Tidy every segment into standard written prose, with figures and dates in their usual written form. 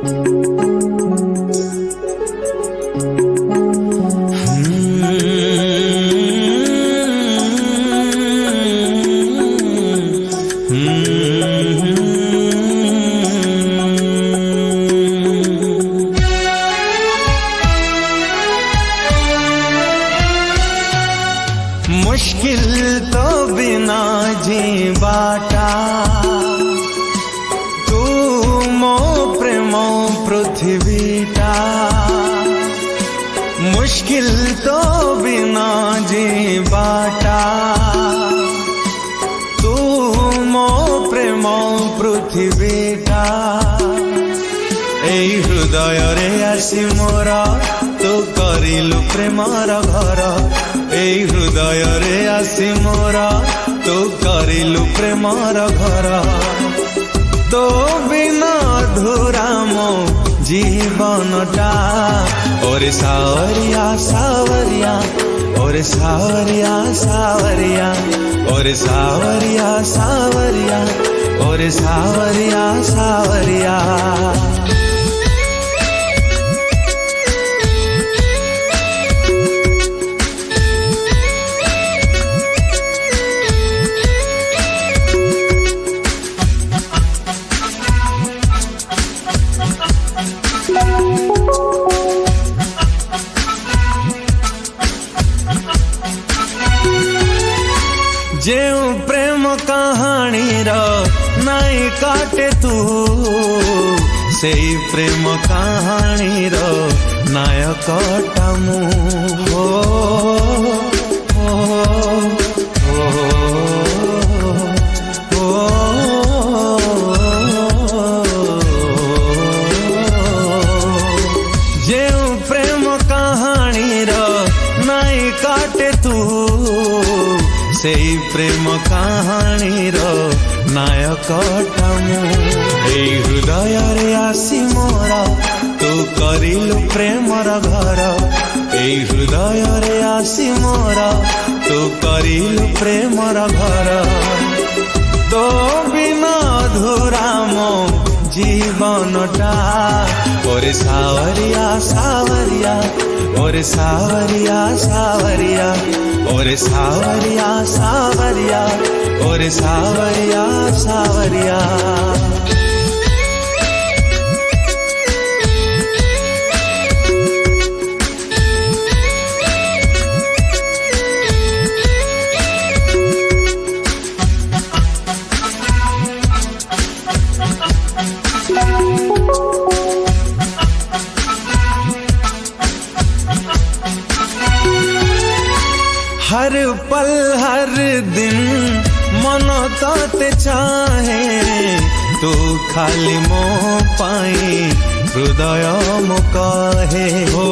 मुश्किल तो बिना जी बाटा तू मो प्रेम पृथ्वीटा मुश्किल तो बिना जी बाटा तू मो प्रेम पृथ्वीटा एई हृदय रे आसी मोर तू करिलु प्रेमर घर एई हृदय रे आसी मोर तू करिलु प्रेमर घर तो बिना अधूरा मो जीवनटा ओरे सावरिया सावरिया ओरे सावरिया सावरिया ओरे सावरिया सावरिया ओरे सावरिया सावरिया जेउ प्रेम कहानी रो नाई काटे तू से प्रेम कहानी रो नायकटा मु हो जेउ प्रेम कहानी रो नाई काटे तू से प्रेम कहानी रो नायकटा मु एई हृदय रे आसी मोर तू करिलु प्रेमर घर एई हृदय रे आसी मोर तू करिलु प्रेमर घर तो बिना अधूरा मो जीवनटा ओरे सावरिया सावरिया ओरे सावरिया सावरिया ओरे सावरिया सावरिया ओरे सावरिया सावरिया हर पल हर दिन मन तोते चाहे तू खाली मो पाई हृदय मो कहे हो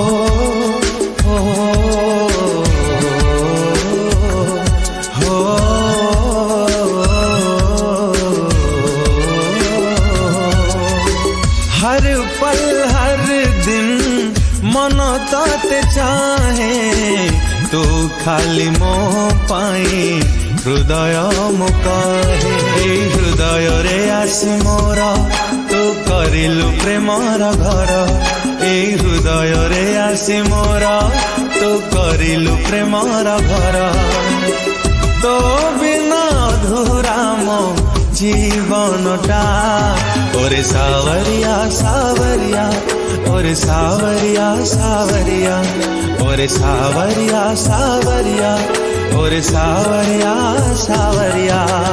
हर पल हर दिन मन तोते चाहे तू खाली मो पाई हृदय मो कहे हृदय रे आसी मोर तू करिलु प्रेमर घर ए हृदय रे आसी मोर तू करिलु प्रेमर घर तो बिना अधूरा मो जीवनटा ओरे सावरिया सावरिया ओरे सावरिया सावरिया ओरे सावरिया सावरिया ओरे सावरिया सावरिया।